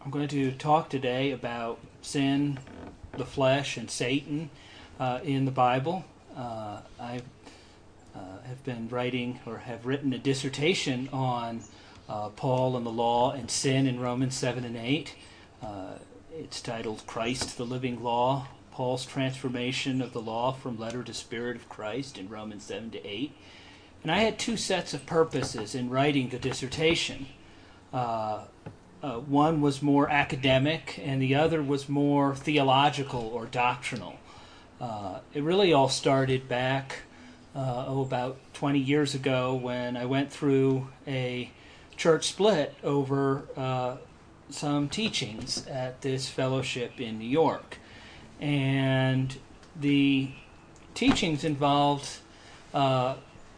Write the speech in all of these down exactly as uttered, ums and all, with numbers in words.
I'm going to talk today about sin, the flesh, and Satan uh, in the Bible. Uh, I uh, have been writing or have written a dissertation on uh, Paul and the law and sin in Romans seven and eight. Uh, it's titled Christ, the Living Law, Paul's Transformation of the Law from Letter to Spirit of Christ in Romans seven to eight. And I had two sets of purposes in writing the dissertation. Uh, uh, one was more academic, and the other was more theological or doctrinal. Uh, it really all started back uh, oh, about twenty years ago when I went through a church split over uh, some teachings at this fellowship in New York. And the teachings involved uh,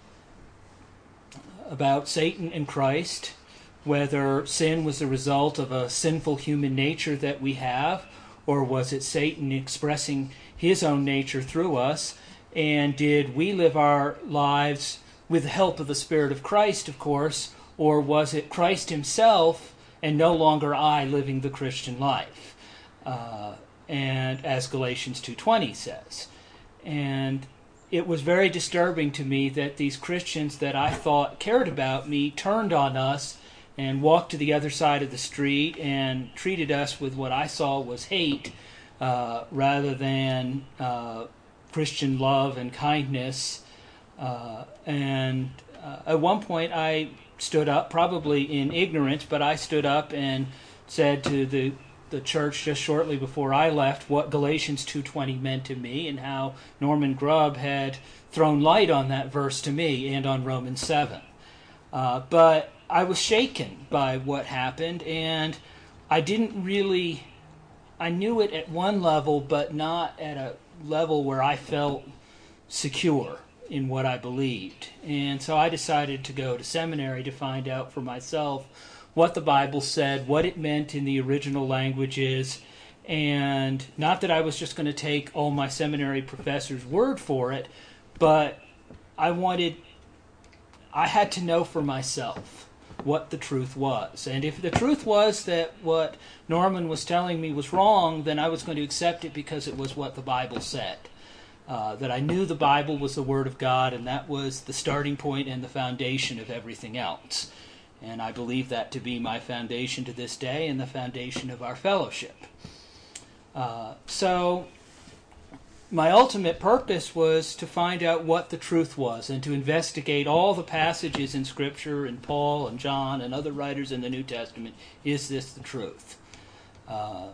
about Satan and Christ, whether sin was the result of a sinful human nature that we have, or was it Satan expressing his own nature through us, and did we live our lives with the help of the Spirit of Christ, of course, or was it Christ himself and no longer I living the Christian life, uh, and as Galatians two twenty says. And it was very disturbing to me that these Christians that I thought cared about me turned on us and walked to the other side of the street and treated us with what I saw was hate uh, rather than uh, Christian love and kindness. Uh, and uh, at one point I stood up, probably in ignorance, but I stood up and said to the the church just shortly before I left what Galatians two twenty meant to me and how Norman Grubb had thrown light on that verse to me and on Romans seven. Uh, but I was shaken by what happened, and I didn't really, I knew it at one level, but not at a level where I felt secure in what I believed. And so I decided to go to seminary to find out for myself what the Bible said, what it meant in the original languages, and not that I was just going to take all my seminary professors' word for it, but I wanted, I had to know for myself what the truth was. And if the truth was that what Norman was telling me was wrong, then I was going to accept it because it was what the Bible said. Uh, that I knew the Bible was the Word of God, and that was the starting point and the foundation of everything else. And I believe that to be my foundation to this day and the foundation of our fellowship. Uh, so my ultimate purpose was to find out what the truth was and to investigate all the passages in Scripture and Paul and John and other writers in the New Testament. Is this the truth? Uh,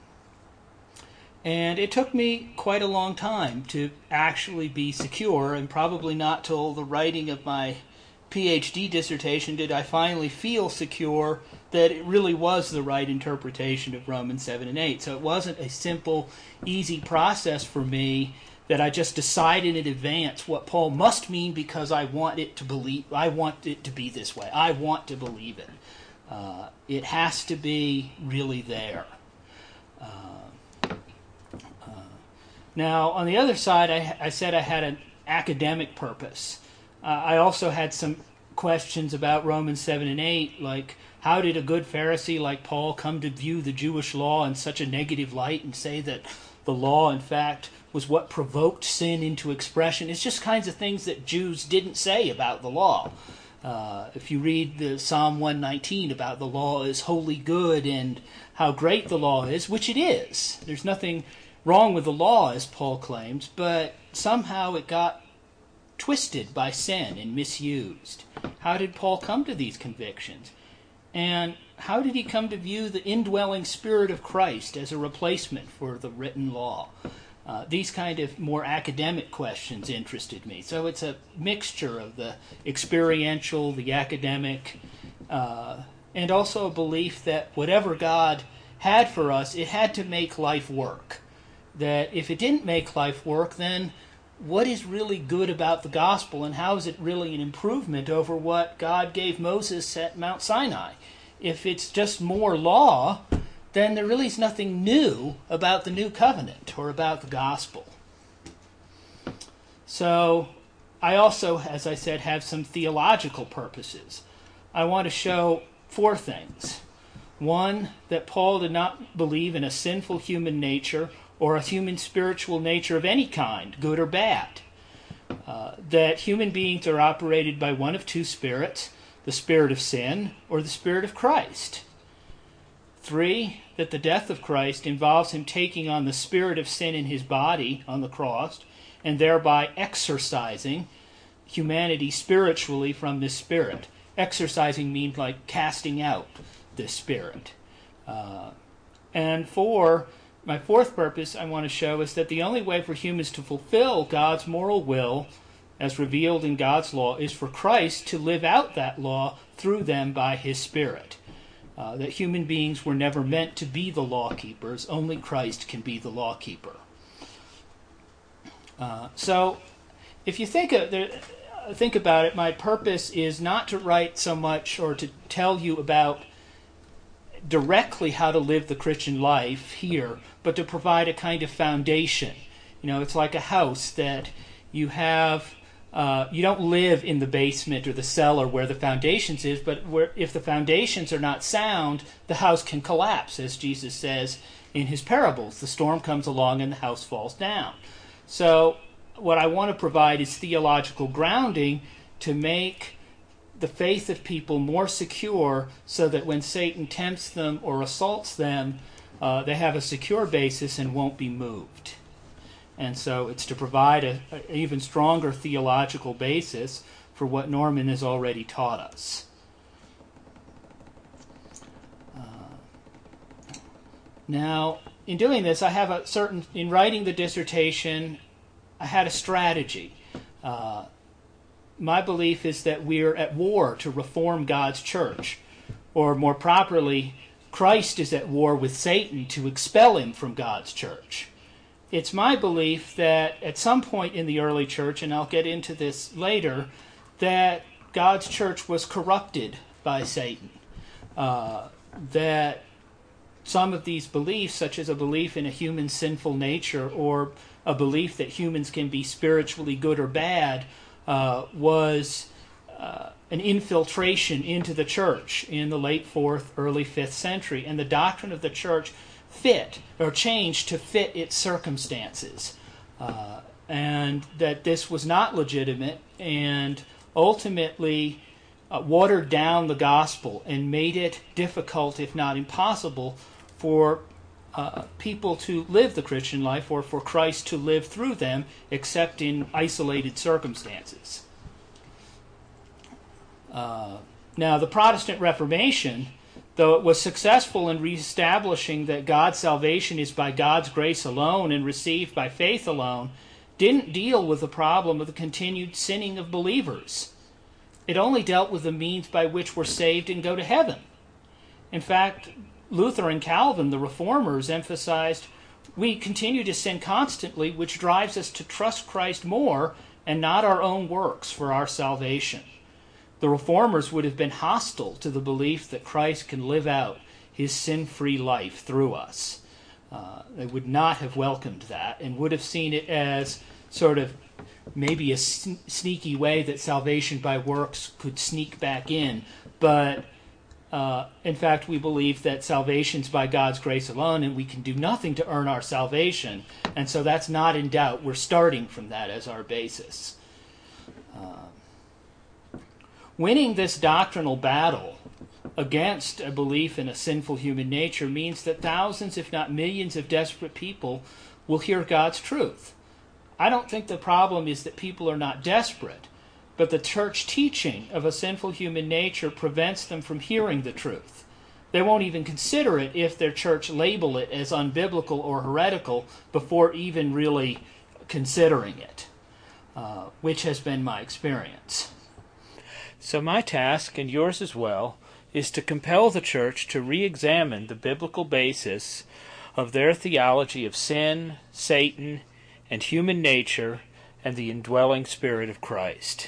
and it took me quite a long time to actually be secure, and probably not till the writing of my PhD dissertation did I finally feel secure that it really was the right interpretation of Romans seven and eight. So it wasn't a simple, easy process for me that I just decided in advance what Paul must mean because I want it to believe. I want it to be this way. I want to believe it. Uh, it has to be really there. Uh, uh, now, on the other side, I, I said I had an academic purpose. Uh, I also had some questions about Romans seven and eight, like how did a good Pharisee like Paul come to view the Jewish law in such a negative light and say that the law, in fact, was what provoked sin into expression? It's just kinds of things that Jews didn't say about the law. Uh, if you read the Psalm one nineteen about the law is wholly good and how great the law is, which it is. There's nothing wrong with the law, as Paul claims, but somehow it got twisted by sin and misused. How did Paul come to these convictions? And how did he come to view the indwelling Spirit of Christ as a replacement for the written law? Uh, these kind of more academic questions interested me. So it's a mixture of the experiential, the academic, uh, and also a belief that whatever God had for us, it had to make life work. That if it didn't make life work, then what is really good about the gospel, and how is it really an improvement over what God gave Moses at Mount Sinai? If it's just more law, then there really is nothing new about the new covenant or about the gospel. So I also, as I said, have some theological purposes. I want to show four things. One, that Paul did not believe in a sinful human nature or a human spiritual nature of any kind, good or bad. Uh, that human beings are operated by one of two spirits, the spirit of sin or the spirit of Christ. Three, that the death of Christ involves him taking on the spirit of sin in his body on the cross and thereby exorcising humanity spiritually from this spirit. Exorcising means like casting out this spirit. Uh, and four, my fourth purpose I want to show is that the only way for humans to fulfill God's moral will as revealed in God's law is for Christ to live out that law through them by his Spirit. Uh, that human beings were never meant to be the law keepers. Only Christ can be the law keeper. Uh, so, if you think of, there, think about it, my purpose is not to write so much or to tell you about directly how to live the Christian life here, but to provide a kind of foundation. You know, it's like a house that you have. Uh, you don't live in the basement or the cellar where the foundations is, but where if the foundations are not sound, the house can collapse, as Jesus says in his parables. The storm comes along and the house falls down. So what I want to provide is theological grounding to make the faith of people more secure so that when Satan tempts them or assaults them, uh, they have a secure basis and won't be moved. And so it's to provide an even stronger theological basis for what Norman has already taught us. Uh, now, in doing this, I have a certain, in writing the dissertation, I had a strategy. Uh, my belief is that we're at war to reform God's church, or more properly, Christ is at war with Satan to expel him from God's church. It's my belief that at some point in the early church, and I'll get into this later, that God's church was corrupted by Satan. Uh, that some of these beliefs, such as a belief in a human sinful nature or a belief that humans can be spiritually good or bad, uh, was uh, an infiltration into the church in the late fourth, early fifth century. And the doctrine of the church fit or changed to fit its circumstances, uh, and that this was not legitimate and ultimately uh, watered down the gospel and made it difficult, if not impossible, for uh, people to live the Christian life or for Christ to live through them except in isolated circumstances. Uh, now, the Protestant Reformation, though it was successful in reestablishing that God's salvation is by God's grace alone and received by faith alone, didn't deal with the problem of the continued sinning of believers. It only dealt with the means by which we're saved and go to heaven. In fact, Luther and Calvin, the reformers, emphasized we continue to sin constantly, which drives us to trust Christ more and not our own works for our salvation. The reformers would have been hostile to the belief that Christ can live out his sin-free life through us. Uh, they would not have welcomed that and would have seen it as sort of maybe a sn- sneaky way that salvation by works could sneak back in. But uh, in fact, we believe that salvation's by God's grace alone and we can do nothing to earn our salvation. And so that's not in doubt. We're starting from that as our basis. Uh, Winning this doctrinal battle against a belief in a sinful human nature means that thousands, if not millions, of desperate people will hear God's truth. I don't think the problem is that people are not desperate, but the church teaching of a sinful human nature prevents them from hearing the truth. They won't even consider it if their church label it as unbiblical or heretical before even really considering it, uh, which has been my experience. So my task, and yours as well, is to compel the church to re-examine the biblical basis of their theology of sin, Satan, and human nature, and the indwelling Spirit of Christ.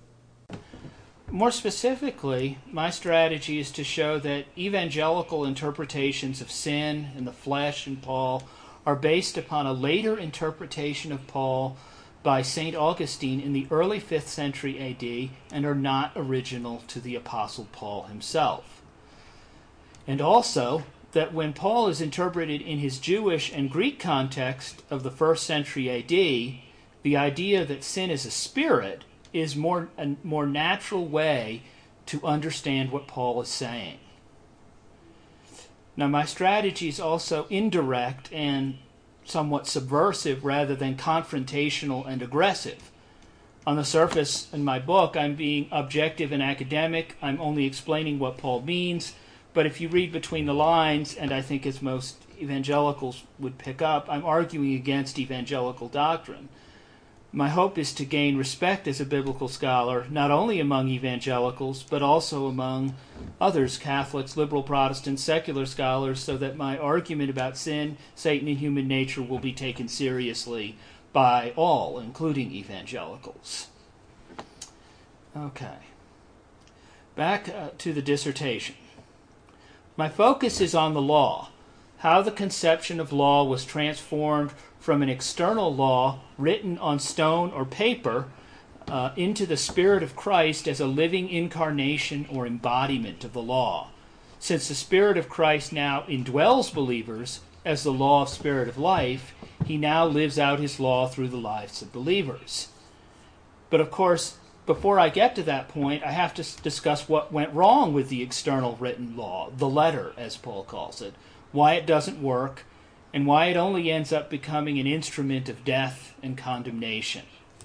More specifically, my strategy is to show that evangelical interpretations of sin and the flesh in Paul are based upon a later interpretation of Paul by Saint Augustine in the early fifth century A D and are not original to the Apostle Paul himself. And also that when Paul is interpreted in his Jewish and Greek context of the first century A D, the idea that sin is a spirit is more a more natural way to understand what Paul is saying. Now, my strategy is also indirect and somewhat subversive rather than confrontational and aggressive. On the surface, in my book, I'm being objective and academic. I'm only explaining what Paul means. But if you read between the lines, and I think as most evangelicals would pick up, I'm arguing against evangelical doctrine. My hope is to gain respect as a biblical scholar, not only among evangelicals, but also among others, Catholics, liberal Protestants, secular scholars, so that my argument about sin, Satan, and human nature will be taken seriously by all, including evangelicals. Okay. Back uh, to the dissertation. My focus is on the law, how the conception of law was transformed from an external law written on stone or paper uh, into the Spirit of Christ as a living incarnation or embodiment of the law. Since the Spirit of Christ now indwells believers as the law of Spirit of life, he now lives out his law through the lives of believers. But of course, before I get to that point, I have to discuss what went wrong with the external written law, the letter, as Paul calls it, why it doesn't work, and why it only ends up becoming an instrument of death and condemnation.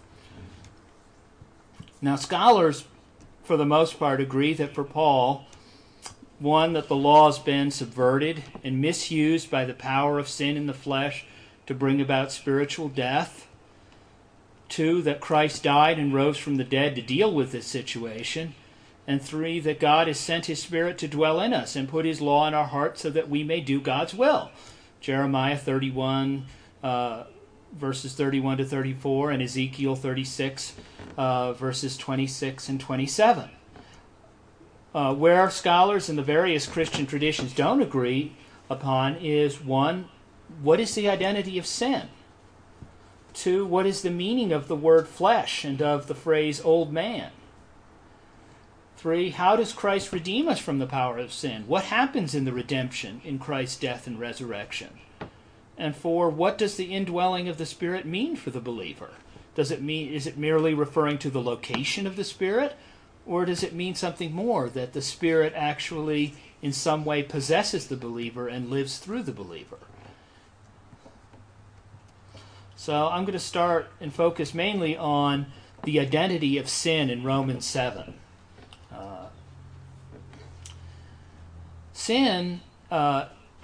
Now, scholars, for the most part, agree that for Paul, one, that the law has been subverted and misused by the power of sin in the flesh to bring about spiritual death. Two, that Christ died and rose from the dead to deal with this situation. And three, that God has sent his Spirit to dwell in us and put his law in our hearts so that we may do God's will. Jeremiah thirty-one, uh, verses thirty-one to thirty-four, and Ezekiel thirty-six, uh, verses twenty-six and twenty-seven. Uh, where scholars in the various Christian traditions don't agree upon is, one, what is the identity of sin? Two, what is the meaning of the word flesh and of the phrase old man? Three, how does Christ redeem us from the power of sin? What happens in the redemption in Christ's death and resurrection? And four, what does the indwelling of the Spirit mean for the believer? Does it mean, is it merely referring to the location of the Spirit? Or does it mean something more, that the Spirit actually in some way possesses the believer and lives through the believer? So I'm going to start and focus mainly on the identity of sin in Romans seven. Uh, sin uh,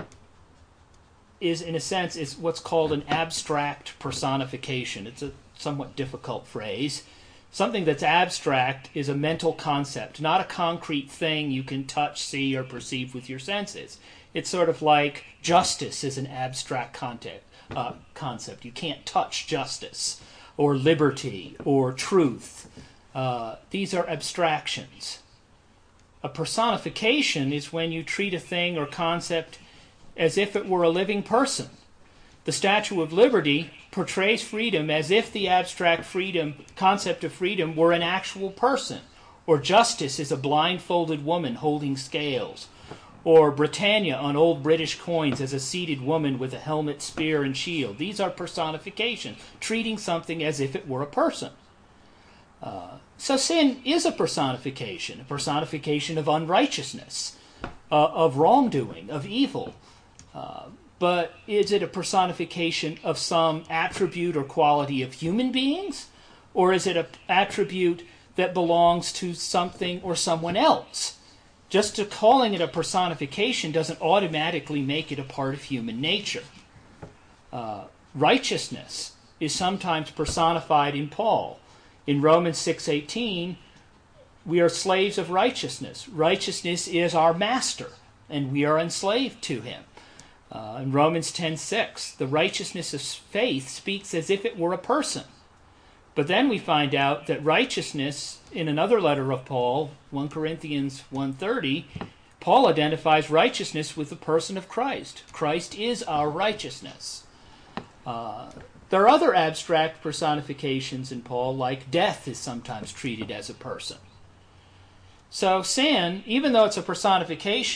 is, in a sense, is what's called an abstract personification. It's a somewhat difficult phrase. Something that's abstract is a mental concept, not a concrete thing you can touch, see, or perceive with your senses. It's sort of like justice is an abstract concept. Uh, concept. You can't touch justice or liberty or truth. Uh, these are abstractions. A personification is when you treat a thing or concept as if it were a living person. The Statue of Liberty portrays freedom as if the abstract freedom concept of freedom were an actual person, or justice is a blindfolded woman holding scales, or Britannia on old British coins as a seated woman with a helmet, spear, and shield. These are personifications, treating something as if it were a person. Uh, so sin is a personification, a personification of unrighteousness, uh, of wrongdoing, of evil. Uh, but is it a personification of some attribute or quality of human beings? Or is it an attribute that belongs to something or someone else? Just to calling it a personification doesn't automatically make it a part of human nature. Uh, righteousness is sometimes personified in Paul. In Romans six eighteen, we are slaves of righteousness. Righteousness is our master, and we are enslaved to him. Uh, in Romans ten six, the righteousness of faith speaks as if it were a person. But then we find out that righteousness, in another letter of Paul, First Corinthians one thirty, Paul identifies righteousness with the person of Christ. Christ is our righteousness. Uh, there are other abstract personifications in Paul, like death is sometimes treated as a person. So sin, even though it's a personification,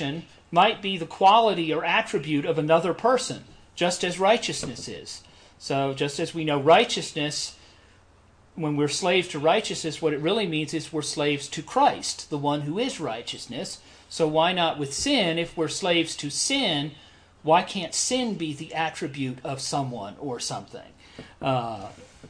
might be the quality or attribute of another person, just as righteousness is. So just as we know righteousness, when we're slaves to righteousness, what it really means is we're slaves to Christ, the one who is righteousness. So why not with sin? If we're slaves to sin, why can't sin be the attribute of someone or something? Uh,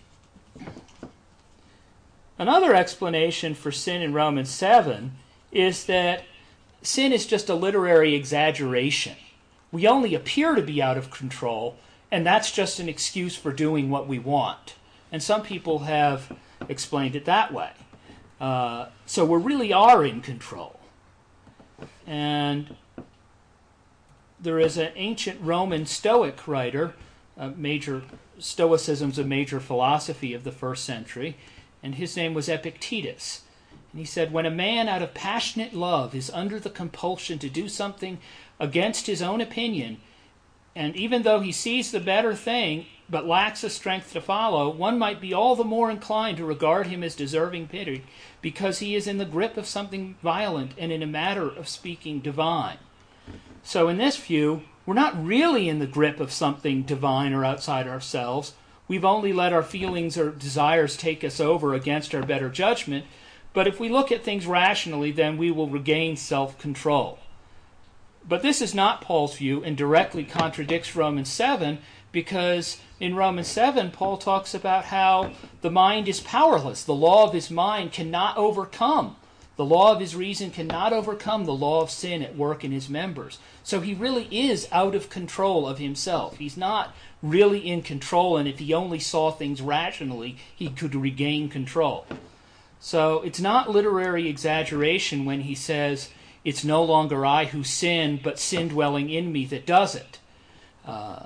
another explanation for sin in Romans seven is that sin is just a literary exaggeration. We only appear to be out of control, and that's just an excuse for doing what we want. And some people have explained it that way. Uh, so we really are in control. And there is an ancient Roman Stoic writer, a major Stoicism's a major philosophy of the first century, and his name was Epictetus. And he said, when a man out of passionate love is under the compulsion to do something against his own opinion, and even though he sees the better thing but lacks the strength to follow, one might be all the more inclined to regard him as deserving pity because he is in the grip of something violent and, in a matter of speaking, divine. So in this view, we're not really in the grip of something divine or outside ourselves. We've only let our feelings or desires take us over against our better judgment. But if we look at things rationally, then we will regain self-control. But this is not Paul's view and directly contradicts Romans seven, because in Romans seven, Paul talks about how the mind is powerless. The law of his mind cannot overcome. The law of his reason cannot overcome the law of sin at work in his members. So he really is out of control of himself. He's not really in control, and if he only saw things rationally, he could regain control. So it's not literary exaggeration when he says, it's no longer I who sin, but sin dwelling in me that does it. Uh,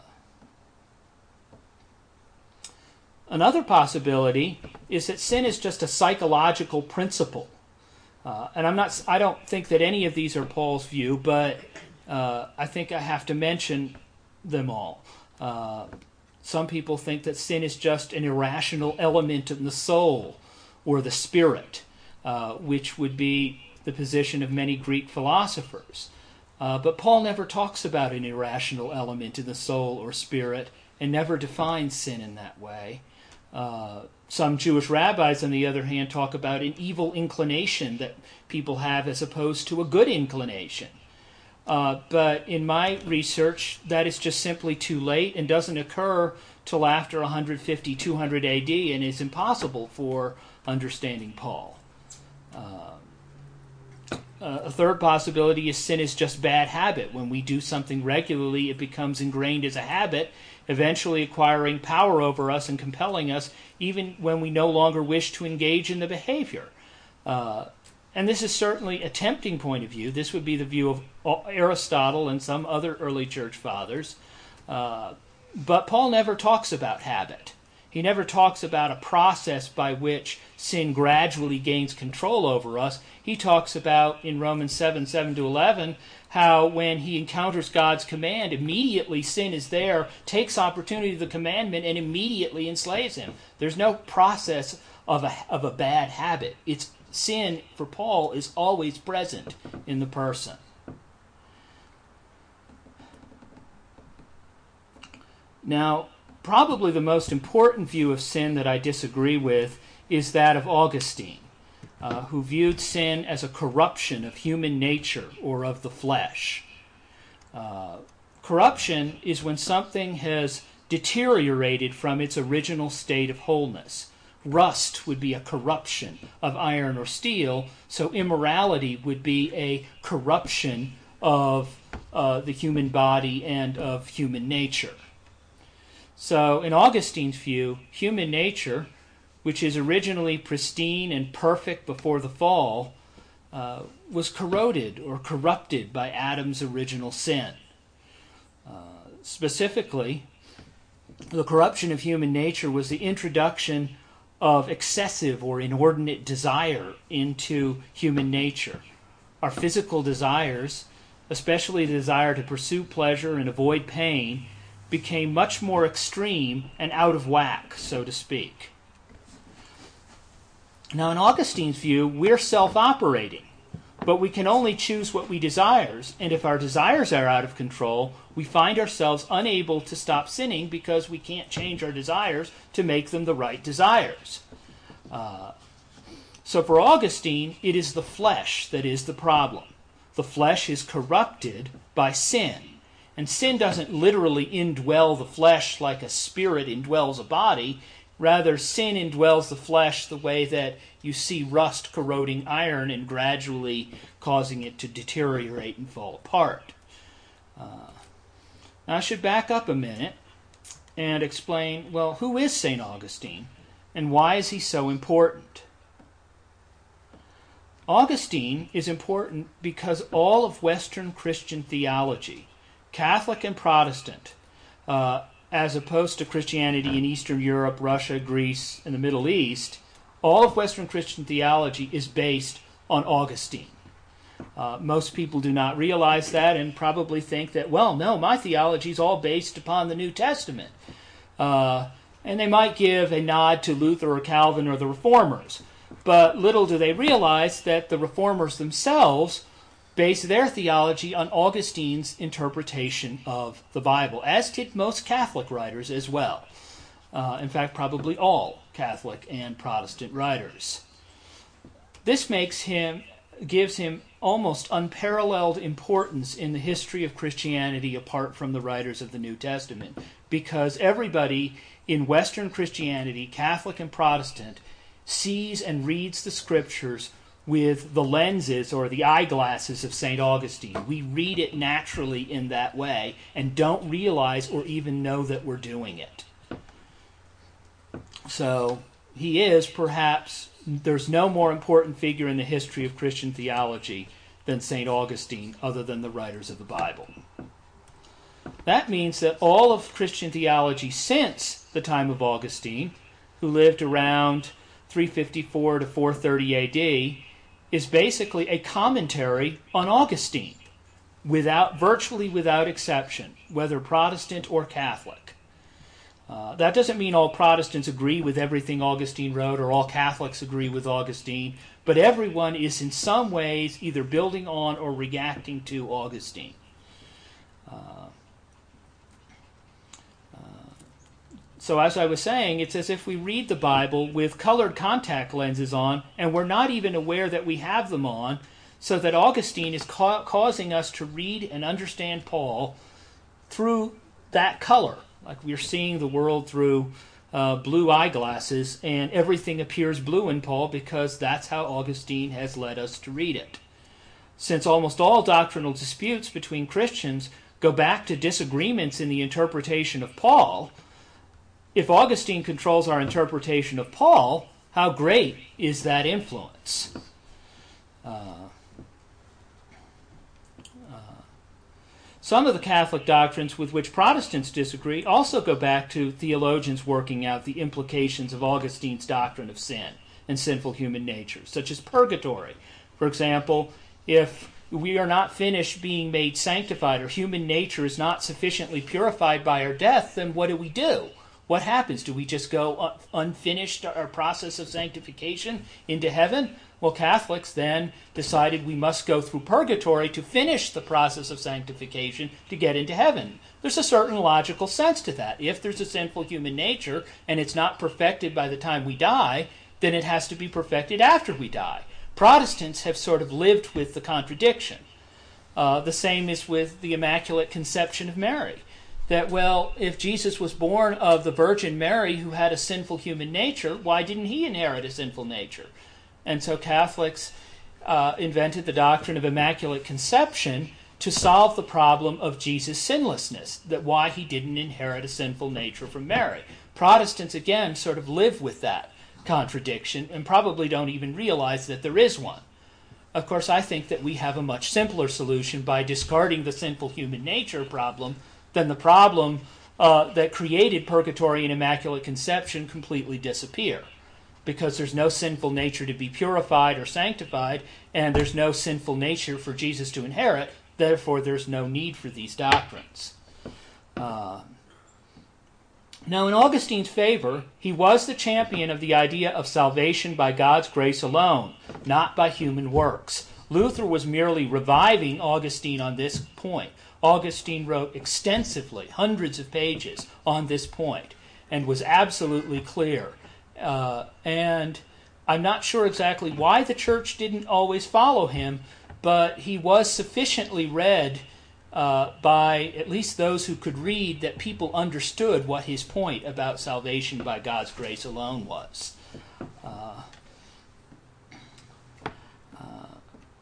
another possibility is that sin is just a psychological principle. Uh, and I'm not, I don't think that any of these are Paul's view, but uh, I think I have to mention them all. Uh, some people think that sin is just an irrational element in the soul or the spirit, uh, which would be the position of many Greek philosophers. Uh, but Paul never talks about an irrational element in the soul or spirit and never defines sin in that way. Uh, some Jewish rabbis, on the other hand, talk about an evil inclination that people have as opposed to a good inclination. Uh, but in my research, that is just simply too late and doesn't occur till after one fifty, two hundred A D and is impossible for understanding Paul. Uh, Uh, a third possibility is sin is just bad habit. When we do something regularly, it becomes ingrained as a habit, eventually acquiring power over us and compelling us even when we no longer wish to engage in the behavior. Uh, and this is certainly a tempting point of view. This would be the view of Aristotle and some other early church fathers. Uh, but Paul never talks about habit. He never talks about a process by which sin gradually gains control over us. He talks about, in Romans seven, seven to eleven, how when he encounters God's command, immediately sin is there, takes opportunity of the commandment, and immediately enslaves him. There's no process of a, of a bad habit. It's sin, for Paul, is always present in the person. Now, probably the most important view of sin that I disagree with is that of Augustine, uh, who viewed sin as a corruption of human nature or of the flesh. Uh, corruption is when something has deteriorated from its original state of wholeness. Rust would be a corruption of iron or steel, so immorality would be a corruption of uh, the human body and of human nature. So, in Augustine's view, human nature, which is originally pristine and perfect before the fall, uh, was corroded or corrupted by Adam's original sin. Uh, specifically, the corruption of human nature was the introduction of excessive or inordinate desire into human nature. Our physical desires, especially the desire to pursue pleasure and avoid pain, became much more extreme and out of whack, so to speak. Now, in Augustine's view, we're self-operating. But we can only choose what we desire, and if our desires are out of control, we find ourselves unable to stop sinning because we can't change our desires to make them the right desires. Uh, so for Augustine, it is the flesh that is the problem. The flesh is corrupted by sin. And sin doesn't literally indwell the flesh like a spirit indwells a body. Rather, sin indwells the flesh the way that you see rust corroding iron and gradually causing it to deteriorate and fall apart. Uh, now I should back up a minute and explain, well, who is Saint Augustine and why is he so important? Augustine is important because all of Western Christian theology, Catholic and Protestant, uh, as opposed to Christianity in Eastern Europe, Russia, Greece, and the Middle East, all of Western Christian theology is based on Augustine. Uh, most people do not realize that and probably think that, well, no, my theology is all based upon the New Testament. Uh, and they might give a nod to Luther or Calvin or the Reformers. But little do they realize that the Reformers themselves base their theology on Augustine's interpretation of the Bible, as did most Catholic writers as well. Uh, in fact, probably all Catholic and Protestant writers. This makes him, gives him almost unparalleled importance in the history of Christianity apart from the writers of the New Testament, because everybody in Western Christianity, Catholic and Protestant, sees and reads the Scriptures with the lenses or the eyeglasses of Saint Augustine. We read it naturally in that way and don't realize or even know that we're doing it. So he is perhaps, there's no more important figure in the history of Christian theology than Saint Augustine other than the writers of the Bible. That means that all of Christian theology since the time of Augustine, who lived around three fifty-four to four thirty A D, is basically a commentary on Augustine, without virtually without exception, whether Protestant or Catholic. Uh, that doesn't mean all Protestants agree with everything Augustine wrote or all Catholics agree with Augustine, but everyone is in some ways either building on or reacting to Augustine. Uh, So as I was saying, it's as if we read the Bible with colored contact lenses on, and we're not even aware that we have them on, so that Augustine is ca- causing us to read and understand Paul through that color. Like we're seeing the world through uh, blue eyeglasses, and everything appears blue in Paul because that's how Augustine has led us to read it. Since almost all doctrinal disputes between Christians go back to disagreements in the interpretation of Paul, if Augustine controls our interpretation of Paul, how great is that influence? Uh, uh, some of the Catholic doctrines with which Protestants disagree also go back to theologians working out the implications of Augustine's doctrine of sin and sinful human nature, such as purgatory. For example, if we are not finished being made sanctified or human nature is not sufficiently purified by our death, then what do we do? What happens? Do we just go unfinished our process of sanctification into heaven? Well, Catholics then decided we must go through purgatory to finish the process of sanctification to get into heaven. There's a certain logical sense to that. If there's a sinful human nature and it's not perfected by the time we die, then it has to be perfected after we die. Protestants have sort of lived with the contradiction. Uh, the same is with the Immaculate Conception of Mary. That, well, if Jesus was born of the Virgin Mary who had a sinful human nature, why didn't he inherit a sinful nature? And so Catholics uh, invented the doctrine of Immaculate Conception to solve the problem of Jesus' sinlessness, that why he didn't inherit a sinful nature from Mary. Protestants, again, sort of live with that contradiction and probably don't even realize that there is one. Of course, I think that we have a much simpler solution by discarding the sinful human nature problem then the problem uh, that created purgatory and Immaculate Conception completely disappear. Because there's no sinful nature to be purified or sanctified, and there's no sinful nature for Jesus to inherit, therefore there's no need for these doctrines. Uh, now, in Augustine's favor, he was the champion of the idea of salvation by God's grace alone, not by human works. Luther was merely reviving Augustine on this point. Augustine wrote extensively, hundreds of pages on this point, and was absolutely clear. Uh, and I'm not sure exactly why the church didn't always follow him, but he was sufficiently read uh, by at least those who could read that people understood what his point about salvation by God's grace alone was. Uh, uh,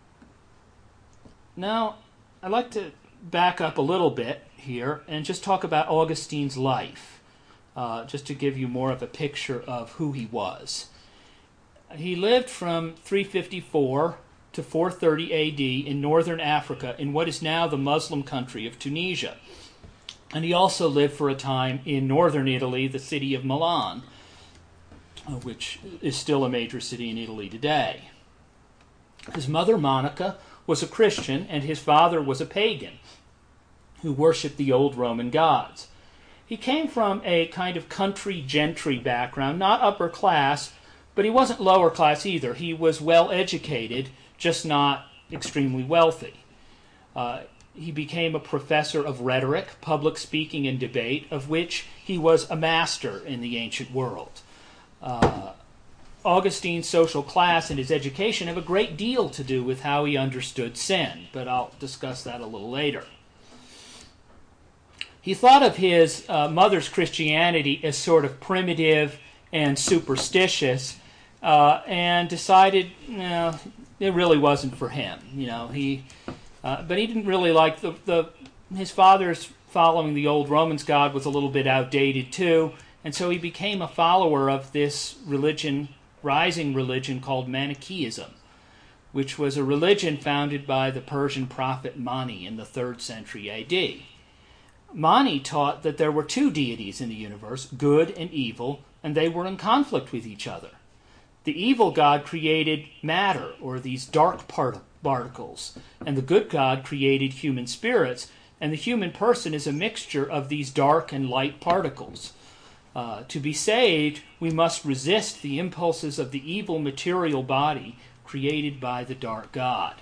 now, I'd like to back up a little bit here and just talk about Augustine's life, uh, just to give you more of a picture of who he was. He lived from three fifty-four to four thirty A D in northern Africa in what is now the Muslim country of Tunisia. And he also lived for a time in northern Italy, the city of Milan, uh, which is still a major city in Italy today. His mother, Monica, was a Christian, and his father was a pagan who worshipped the old Roman gods. He came from a kind of country gentry background, not upper class, but he wasn't lower class either. He was well educated, just not extremely wealthy. Uh, he became a professor of rhetoric, public speaking, and debate, of which he was a master in the ancient world. Uh, Augustine's social class and his education have a great deal to do with how he understood sin, but I'll discuss that a little later. He thought of his uh, mother's Christianity as sort of primitive and superstitious, uh, and decided, you know, it really wasn't for him. You know, he, uh, but he didn't really like the, the his father's following the old Romans god was a little bit outdated too, and so he became a follower of this religion, rising religion called Manichaeism, which was a religion founded by the Persian prophet Mani in the third century A D. Mani taught that there were two deities in the universe, good and evil, and they were in conflict with each other. The evil god created matter, or these dark part- particles, and the good god created human spirits, and the human person is a mixture of these dark and light particles. Uh, to be saved, we must resist the impulses of the evil material body created by the dark god.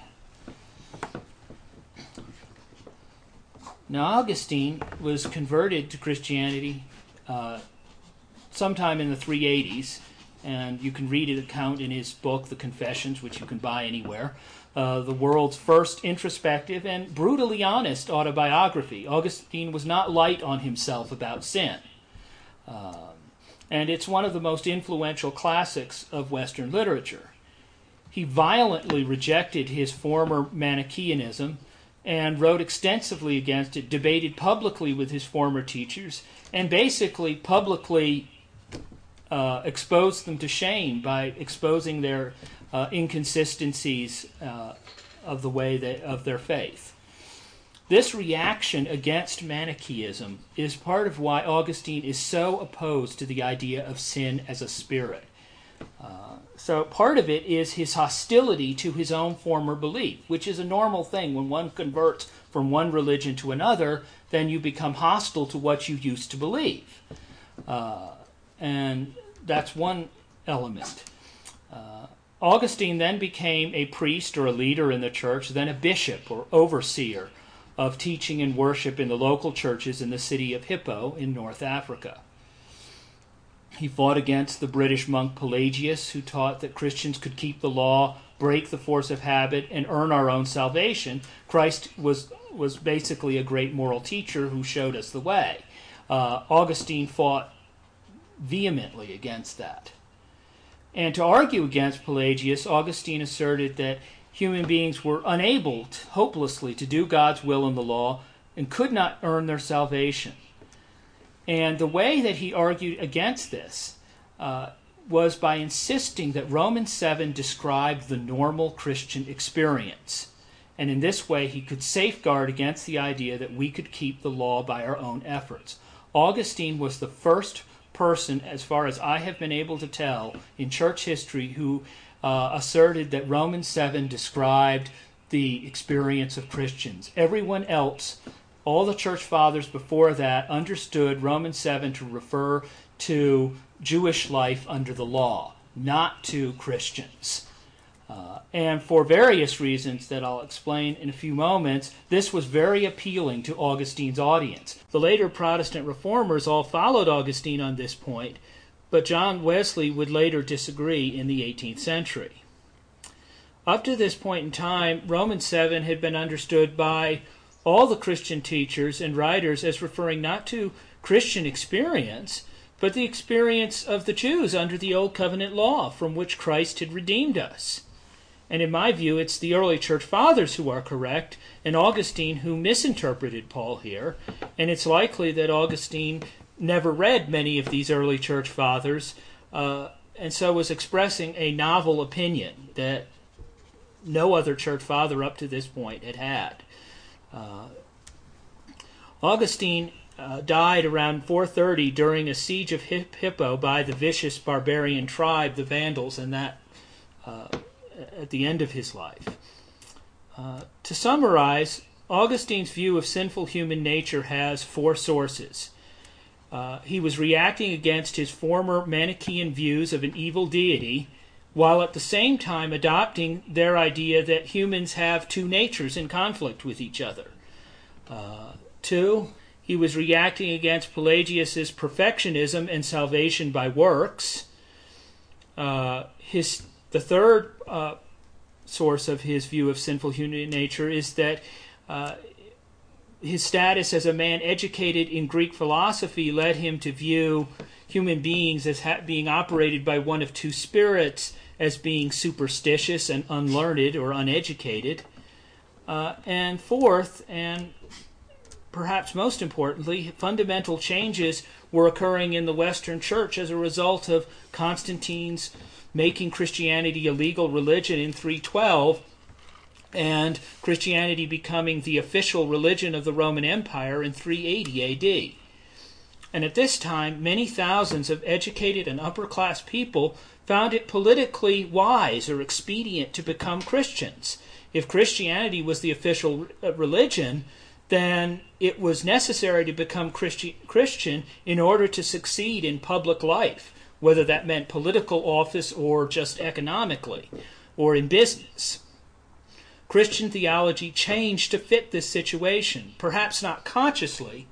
Now, Augustine was converted to Christianity uh, sometime in the three eighties, and you can read an account in his book, The Confessions, which you can buy anywhere, uh, the world's first introspective and brutally honest autobiography. Augustine was not light on himself about sin. Um, and it's one of the most influential classics of Western literature. He violently rejected his former Manichaeanism and wrote extensively against it, debated publicly with his former teachers, and basically publicly uh, exposed them to shame by exposing their uh, inconsistencies uh, of the way they, of their faith. This reaction against Manichaeism is part of why Augustine is so opposed to the idea of sin as a spirit. Uh, so part of it is his hostility to his own former belief, which is a normal thing. When one converts from one religion to another, then you become hostile to what you used to believe. Uh, and that's one element. Uh, Augustine then became a priest or a leader in the church, then a bishop or overseer of teaching and worship in the local churches in the city of Hippo in North Africa. He fought against the British monk Pelagius, who taught that Christians could keep the law, break the force of habit, and earn our own salvation. Christ was, was basically a great moral teacher who showed us the way. Uh, Augustine fought vehemently against that. And to argue against Pelagius, Augustine asserted that human beings were unable to, hopelessly to do God's will in the law and could not earn their salvation. And the way that he argued against this uh, was by insisting that Romans seven described the normal Christian experience. And in this way, he could safeguard against the idea that we could keep the law by our own efforts. Augustine was the first person, as far as I have been able to tell, in church history who uh, asserted that Romans seven described the experience of Christians. Everyone else, all the church fathers before that, understood Romans seven to refer to Jewish life under the law, not to Christians. Uh, and for various reasons that I'll explain in a few moments, this was very appealing to Augustine's audience. The later Protestant reformers all followed Augustine on this point, but John Wesley would later disagree in the eighteenth century. Up to this point in time, Romans seven had been understood by all the Christian teachers and writers as referring not to Christian experience, but the experience of the Jews under the Old Covenant law from which Christ had redeemed us. And in my view, it's the early church fathers who are correct, and Augustine who misinterpreted Paul here. And it's likely that Augustine never read many of these early church fathers, uh, and so was expressing a novel opinion that no other church father up to this point had had. Uh, Augustine uh, died around four thirty during a siege of Hippo by the vicious barbarian tribe, the Vandals, and that uh, at the end of his life. Uh, to summarize, Augustine's view of sinful human nature has four sources. Uh, he was reacting against his former Manichaean views of an evil deity, while at the same time adopting their idea that humans have two natures in conflict with each other. Uh, two, he was reacting against Pelagius's perfectionism and salvation by works. Uh, his The third uh, source of his view of sinful human nature is that uh, his status as a man educated in Greek philosophy led him to view human beings as ha- being operated by one of two spirits, as being superstitious and unlearned or uneducated. Uh, and fourth, and perhaps most importantly, fundamental changes were occurring in the Western Church as a result of Constantine's making Christianity a legal religion in three twelve, and Christianity becoming the official religion of the Roman Empire in three eighty A D. And at this time, many thousands of educated and upper-class people found it politically wise or expedient to become Christians. If Christianity was the official religion, then it was necessary to become Christi- Christian in order to succeed in public life, whether that meant political office or just economically, or in business. Christian theology changed to fit this situation, perhaps not consciously,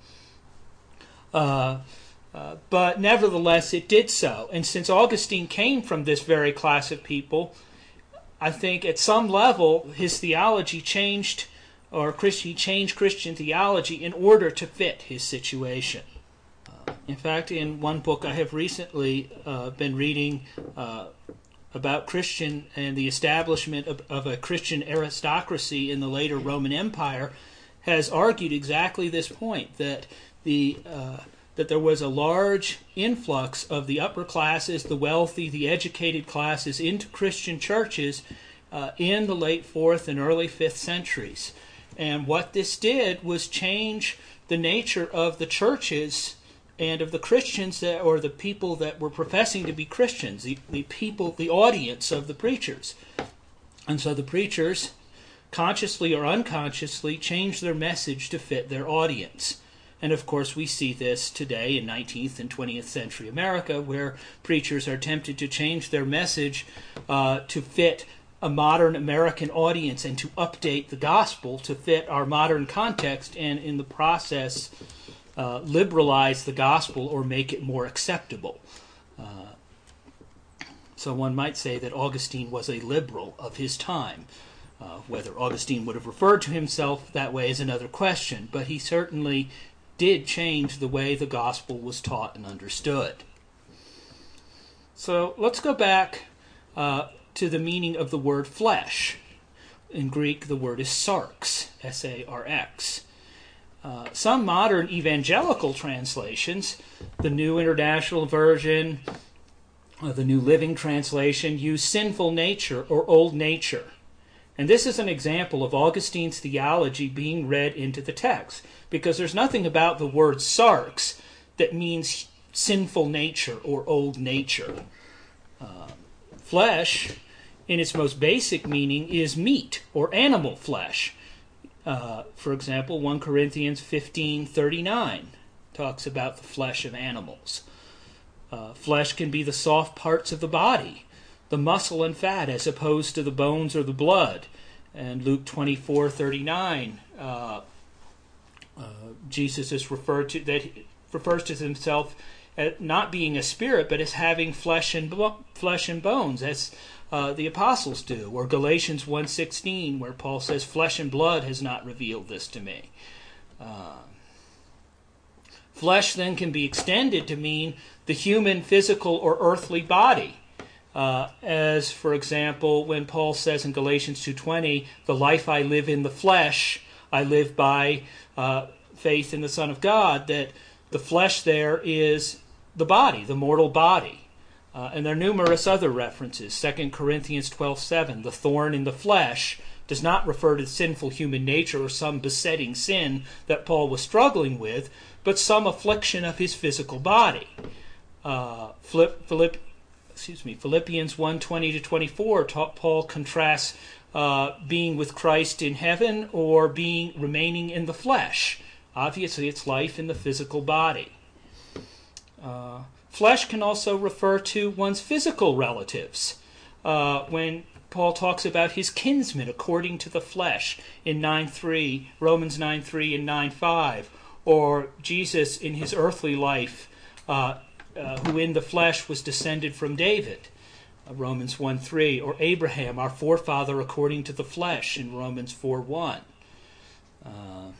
uh, uh, but nevertheless it did so. And since Augustine came from this very class of people, I think at some level his theology changed, or Christ- he changed Christian theology in order to fit his situation. In fact, in one book I have recently uh, been reading uh, about Christian and the establishment of, of a Christian aristocracy in the later Roman Empire, has argued exactly this point, that the uh, that there was a large influx of the upper classes, the wealthy, the educated classes into Christian churches uh, in the late fourth and early fifth centuries. And what this did was change the nature of the churches and of the Christians that, or the people that were professing to be Christians, the, the people, the audience of the preachers. And so the preachers, consciously or unconsciously, changed their message to fit their audience. And of course we see this today in nineteenth and twentieth century America, where preachers are tempted to change their message uh, to fit a modern American audience and to update the gospel to fit our modern context, and in the process uh, liberalize the gospel or make it more acceptable. Uh, so one might say that Augustine was a liberal of his time. Uh, whether Augustine would have referred to himself that way is another question, but he certainly did change the way the gospel was taught and understood. So let's go back uh, to the meaning of the word flesh. In Greek, the word is sarx, S A R X. Uh, some modern evangelical translations, the New International Version, uh, the New Living Translation, use sinful nature or old nature. And this is an example of Augustine's theology being read into the text, because there's nothing about the word sarx that means sinful nature or old nature. Uh, flesh, in its most basic meaning, is meat or animal flesh. Uh, for example, First Corinthians fifteen thirty-nine talks about the flesh of animals. Uh, flesh can be the soft parts of the body. the muscle and fat as opposed to the bones or the blood. And Luke twenty-four thirty-nine, uh, uh, Jesus is referred to that refers to himself as not being a spirit, but as having flesh and bo- flesh and bones, as uh, the apostles do. Or Galatians one sixteen, where Paul says, "Flesh and blood has not revealed this to me." Uh, flesh then can be extended to mean the human, physical, or earthly body. Uh, as, for example, when Paul says in Galatians two twenty, "The life I live in the flesh, I live by uh, faith in the Son of God," that the flesh there is the body, the mortal body. Uh, and there are numerous other references. Second Corinthians twelve seven, "The thorn in the flesh," does not refer to sinful human nature or some besetting sin that Paul was struggling with, but some affliction of his physical body. Uh, Philipp, Philipp, excuse me, Philippians one twenty to twenty-four, Paul contrasts uh, being with Christ in heaven or being remaining in the flesh. Obviously, it's life in the physical body. Uh, flesh can also refer to one's physical relatives. Uh, when Paul talks about his kinsmen according to the flesh in nine three, Romans nine three and nine five, or Jesus in his earthly life, uh, uh, who in the flesh was descended from David, uh, Romans one three, or Abraham, our forefather according to the flesh in Romans four one. Uh,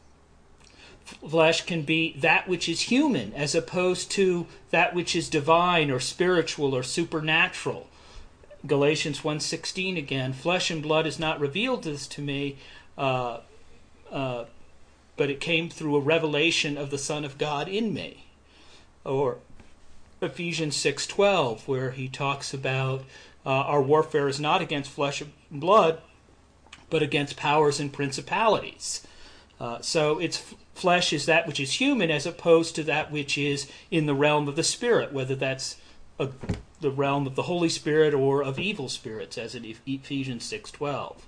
Flesh can be that which is human as opposed to that which is divine or spiritual or supernatural. Galatians one sixteen again, "Flesh and blood has not revealed this to me, uh, uh, but it came through a revelation of the Son of God in me." Or Ephesians six twelve, where he talks about uh, our warfare is not against flesh and blood, but against powers and principalities. Uh, so it's flesh is that which is human as opposed to that which is in the realm of the Spirit, whether that's a, the realm of the Holy Spirit or of evil spirits, as in Ephesians six twelve.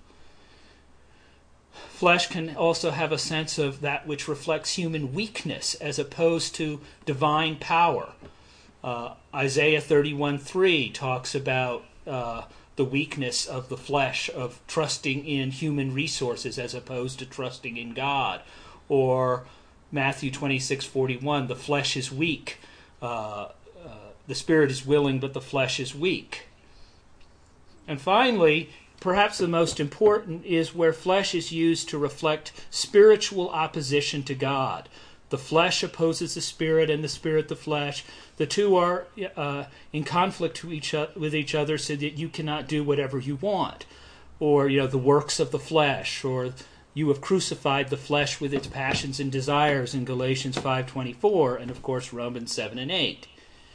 Flesh can also have a sense of that which reflects human weakness as opposed to divine power. Uh, Isaiah thirty-one three talks about uh, the weakness of the flesh, of trusting in human resources as opposed to trusting in God. Or Matthew twenty-six forty-one, "The flesh is weak, uh, uh, the spirit is willing, but the flesh is weak." And finally, perhaps the most important is where flesh is used to reflect spiritual opposition to God. The flesh opposes the spirit, and the spirit the flesh. The two are uh, in conflict to each o- with each other, so that you cannot do whatever you want. Or, you know, the works of the flesh, or "You have crucified the flesh with its passions and desires" in Galatians five twenty-four, and of course Romans seven and eight.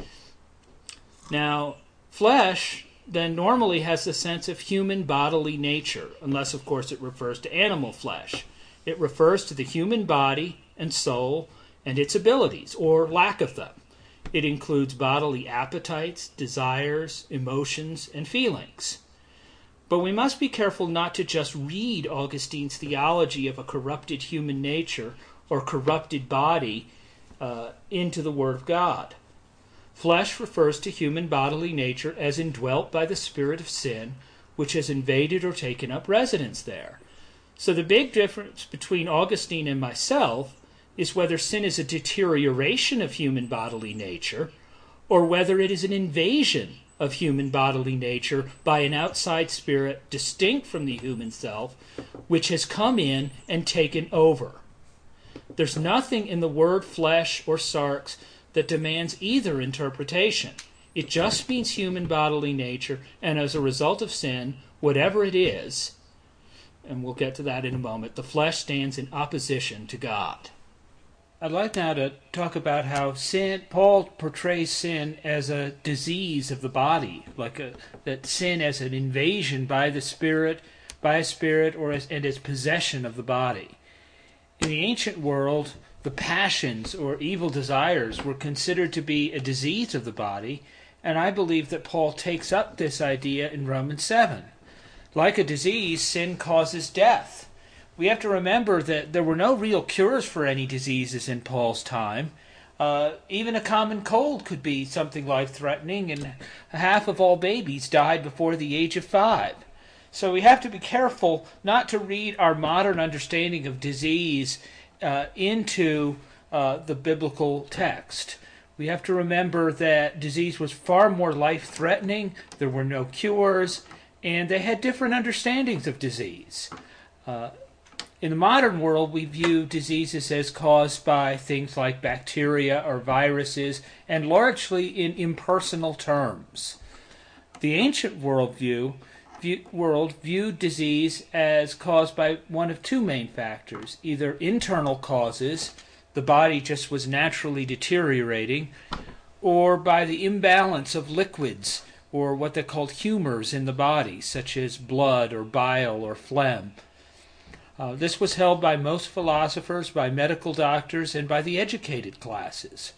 Now, flesh then normally has the sense of human bodily nature, unless of course it refers to animal flesh. It refers to the human body and soul and its abilities, or lack of them. It includes bodily appetites, desires, emotions, and feelings. But we must be careful not to just read Augustine's theology of a corrupted human nature or corrupted body uh, into the Word of God. Flesh refers to human bodily nature as indwelt by the spirit of sin, which has invaded or taken up residence there. So the big difference between Augustine and myself is whether sin is a deterioration of human bodily nature, or whether it is an invasion of human bodily nature by an outside spirit distinct from the human self, which has come in and taken over. There's nothing in the word flesh or sarx that demands either interpretation. It just means human bodily nature, and as a result of sin, whatever it is, and we'll get to that in a moment, the flesh stands in opposition to God. I'd like now to talk about how sin, Paul portrays sin as a disease of the body, like a, that sin as an invasion by the spirit, by a spirit, or as, and as possession of the body. In the ancient world, the passions or evil desires were considered to be a disease of the body, and I believe that Paul takes up this idea in Romans seven. Like a disease, sin causes death. We have to remember that there were no real cures for any diseases in Paul's time. Uh, even a common cold could be something life-threatening, and half of all babies died before the age of five. So we have to be careful not to read our modern understanding of disease uh, into uh, the biblical text. We have to remember that disease was far more life-threatening, there were no cures, and they had different understandings of disease. Uh, in the modern world, we view diseases as caused by things like bacteria or viruses, and largely in impersonal terms. The ancient worldview view, world viewed disease as caused by one of two main factors, either internal causes, the body just was naturally deteriorating, or by the imbalance of liquids, or what they called humors in the body, such as blood or bile or phlegm. Uh, this was held by most philosophers, by medical doctors, and by the educated classes.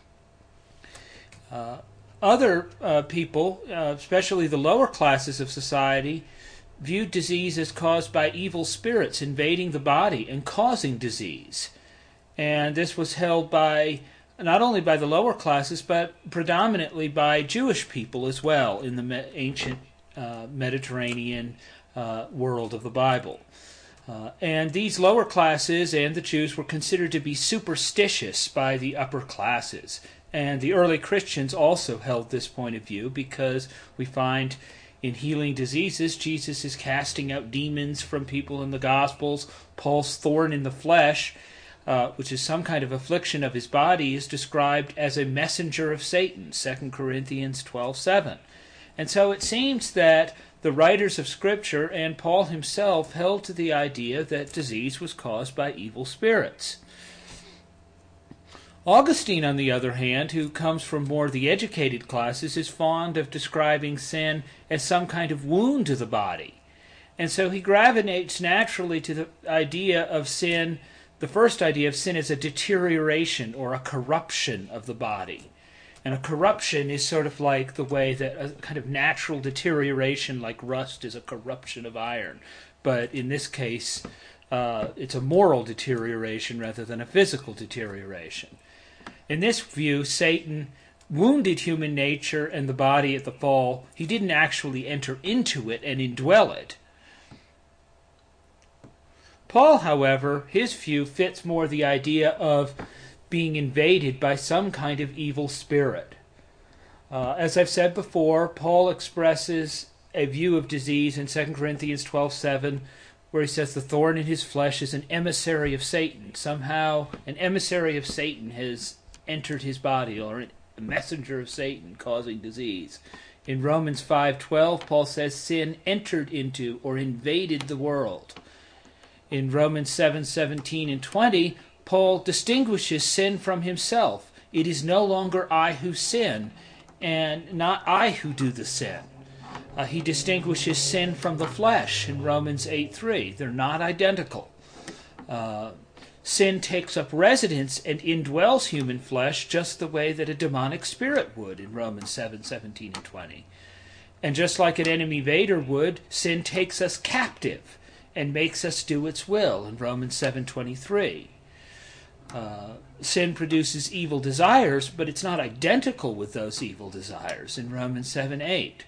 Uh, other uh, people, uh, especially the lower classes of society, viewed disease as caused by evil spirits invading the body and causing disease. And this was held by not only by the lower classes, but predominantly by Jewish people as well in the me- ancient uh, Mediterranean uh, world of the Bible. Uh, and these lower classes and the Jews were considered to be superstitious by the upper classes. And the early Christians also held this point of view, because we find in healing diseases, Jesus is casting out demons from people in the Gospels. Paul's thorn in the flesh, uh, which is some kind of affliction of his body, is described as a messenger of Satan, Second Corinthians twelve seven. And so it seems that the writers of Scripture and Paul himself held to the idea that disease was caused by evil spirits. Augustine, on the other hand, who comes from more the educated classes, is fond of describing sin as some kind of wound to the body. And so he gravitates naturally to the idea of sin, the first idea of sin as a deterioration or a corruption of the body. And a corruption is sort of like the way that a kind of natural deterioration, like rust, is a corruption of iron. But in this case, uh, it's a moral deterioration rather than a physical deterioration. In this view, Satan wounded human nature and the body at the fall. He didn't actually enter into it and indwell it. Paul, however, his view fits more the idea of being invaded by some kind of evil spirit. Uh, as I've said before, Paul expresses a view of disease in Second Corinthians twelve seven, where he says the thorn in his flesh is an emissary of Satan. Somehow an emissary of Satan has entered his body, or a messenger of Satan causing disease. In Romans five twelve, Paul says sin entered into or invaded the world. In Romans seven seventeen and twenty, Paul distinguishes sin from himself. It is no longer I who sin, and not I who do the sin. Uh, he distinguishes sin from the flesh in Romans eight three. They're not identical. Uh, sin takes up residence and indwells human flesh just the way that a demonic spirit would in Romans seven seventeen and twenty. And just like an enemy invader would, sin takes us captive and makes us do its will in Romans seven twenty-three. Uh, sin produces evil desires, but it's not identical with those evil desires in Romans seven eight.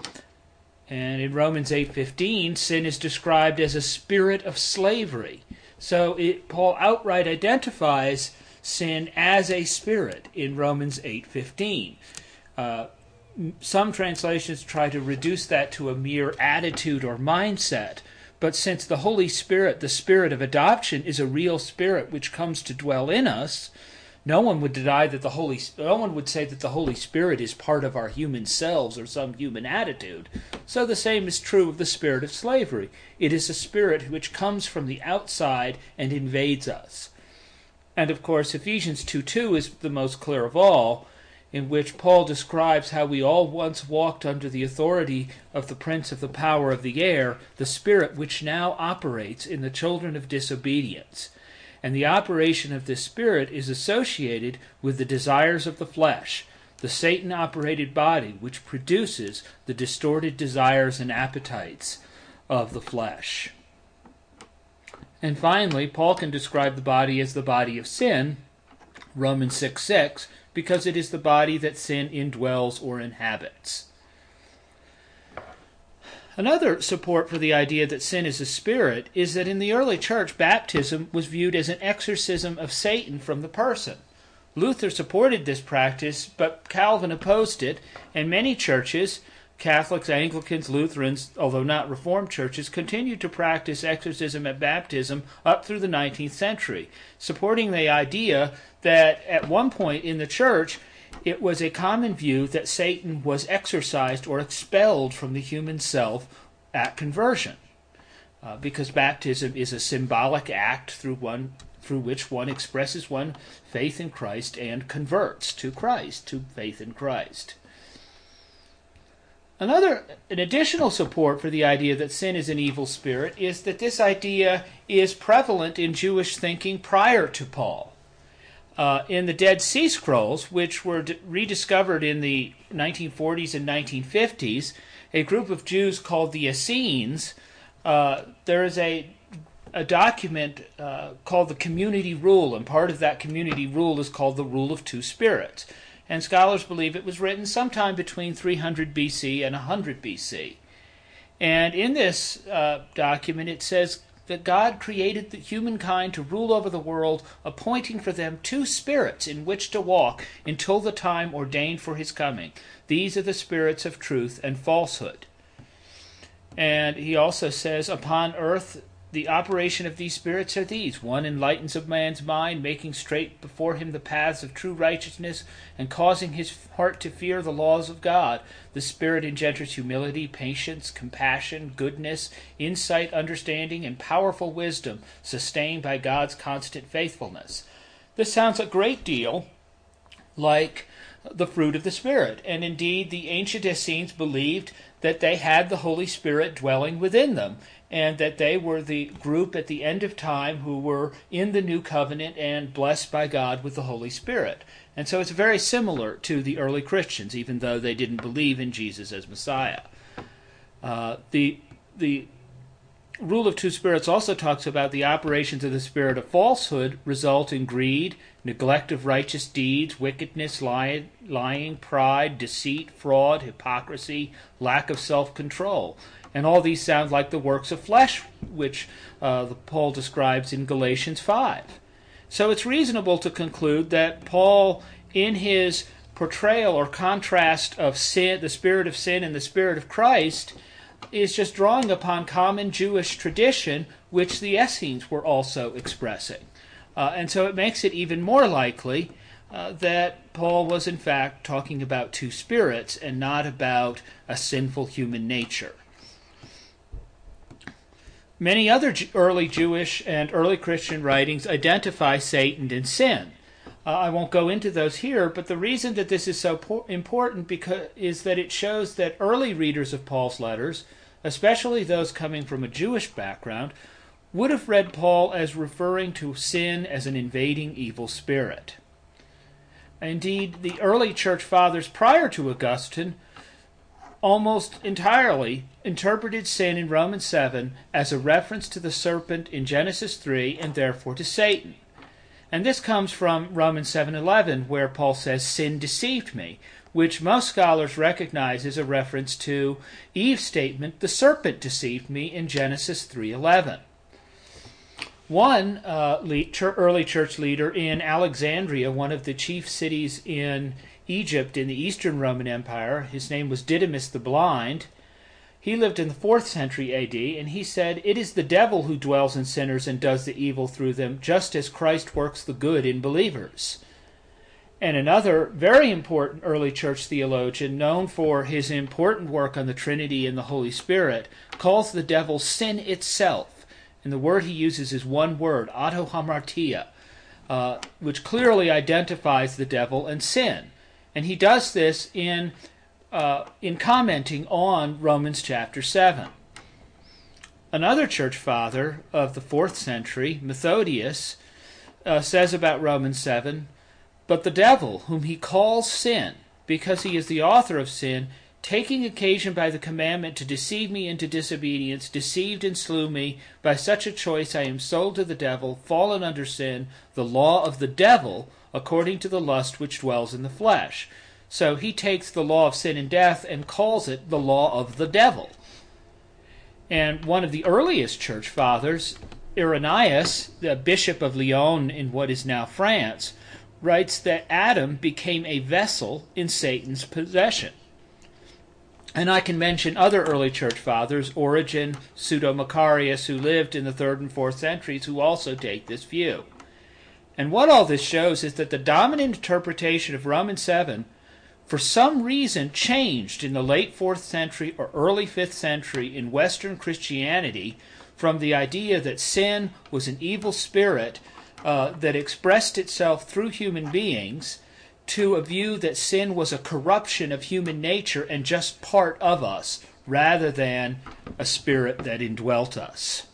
And in Romans eight fifteen, sin is described as a spirit of slavery. So it, Paul outright identifies sin as a spirit in Romans eight fifteen. Uh, some translations try to reduce that to a mere attitude or mindset. But since the Holy Spirit, the Spirit of adoption, is a real Spirit which comes to dwell in us, no one would deny that the Holy, no one would say that the Holy Spirit is part of our human selves or some human attitude. So the same is true of the spirit of slavery. It is a spirit which comes from the outside and invades us. And of course, Ephesians two two is the most clear of all, in which Paul describes how we all once walked under the authority of the prince of the power of the air, the spirit which now operates in the children of disobedience. And the operation of this spirit is associated with the desires of the flesh, the Satan-operated body which produces the distorted desires and appetites of the flesh. And finally, Paul can describe the body as the body of sin, Romans six six, because it is the body that sin indwells or inhabits. Another support for the idea that sin is a spirit is that in the early church, baptism was viewed as an exorcism of Satan from the person. Luther supported this practice, but Calvin opposed it, and many churches, Catholics, Anglicans, Lutherans, although not Reformed churches, continued to practice exorcism at baptism up through the nineteenth century, supporting the idea that at one point in the church, it was a common view that Satan was exorcised or expelled from the human self at conversion, uh, because baptism is a symbolic act through one through which one expresses one's faith in Christ and converts to Christ, to faith in Christ. Another, an additional support for the idea that sin is an evil spirit is that this idea is prevalent in Jewish thinking prior to Paul. Uh, in the Dead Sea Scrolls, which were d- rediscovered in the nineteen forties and nineteen fifties, a group of Jews called the Essenes, uh, there is a, a document uh, called the Community Rule, and part of that Community Rule is called the Rule of Two Spirits. And scholars believe it was written sometime between three hundred B C and one hundred B C. And in this uh, document it says that God created the humankind to rule over the world, appointing for them two spirits in which to walk until the time ordained for his coming. These are the spirits of truth and falsehood. And he also says, upon earth the operation of these spirits are these. One enlightens a man's mind, making straight before him the paths of true righteousness, and causing his heart to fear the laws of God. The Spirit engenders humility, patience, compassion, goodness, insight, understanding, and powerful wisdom, sustained by God's constant faithfulness. This sounds a great deal like the fruit of the Spirit, and indeed the ancient Essenes believed that they had the Holy Spirit dwelling within them, and that they were the group at the end of time who were in the new covenant and blessed by God with the Holy Spirit. And so it's very similar to the early Christians, even though they didn't believe in Jesus as Messiah. Uh, the the Rule of Two Spirits also talks about the operations of the spirit of falsehood result in greed, neglect of righteous deeds, wickedness, lying, lying, pride, deceit, fraud, hypocrisy, lack of self-control. And all these sound like the works of flesh, which uh, Paul describes in Galatians five. So it's reasonable to conclude that Paul, in his portrayal or contrast of sin, the spirit of sin and the spirit of Christ, is just drawing upon common Jewish tradition, which the Essenes were also expressing. Uh, and so it makes it even more likely uh, that Paul was in fact talking about two spirits and not about a sinful human nature. Many other early Jewish and early Christian writings identify Satan and sin. Uh, I won't go into those here, but the reason that this is so po- important because, is that it shows that early readers of Paul's letters, especially those coming from a Jewish background, would have read Paul as referring to sin as an invading evil spirit. Indeed, the early church fathers prior to Augustine almost entirely interpreted sin in Romans seven as a reference to the serpent in Genesis three and therefore to Satan. And this comes from Romans seven eleven, where Paul says, "Sin deceived me," which most scholars recognize as a reference to Eve's statement, "The serpent deceived me," in Genesis three eleven. One uh, early church leader in Alexandria, one of the chief cities in Egypt in the Eastern Roman Empire, his name was Didymus the Blind. He lived in the fourth century A D, and he said, "It is the devil who dwells in sinners and does the evil through them, just as Christ works the good in believers." And another very important early church theologian, known for his important work on the Trinity and the Holy Spirit, calls the devil sin itself. And the word he uses is one word, autohamartia, uh, which clearly identifies the devil and sin. And he does this in uh, in commenting on Romans chapter seven. Another church father of the fourth century, Methodius, uh, says about Romans seven, "But the devil, whom he calls sin, because he is the author of sin, taking occasion by the commandment to deceive me into disobedience, deceived and slew me. By such a choice I am sold to the devil, fallen under sin. The law of the devil according to the lust which dwells in the flesh. So he takes the law of sin and death and calls it the law of the devil. And one of the earliest church fathers, Irenaeus, the bishop of Lyon in what is now France, writes that Adam became a vessel in Satan's possession. And I can mention other early church fathers, Origen, Pseudo-Macarius, who lived in the third and fourth centuries, who also take this view. And what all this shows is that the dominant interpretation of Romans seven, for some reason, changed in the late fourth century or early fifth century in Western Christianity from the idea that sin was an evil spirit uh, that expressed itself through human beings to a view that sin was a corruption of human nature and just part of us, rather than a spirit that indwelt us.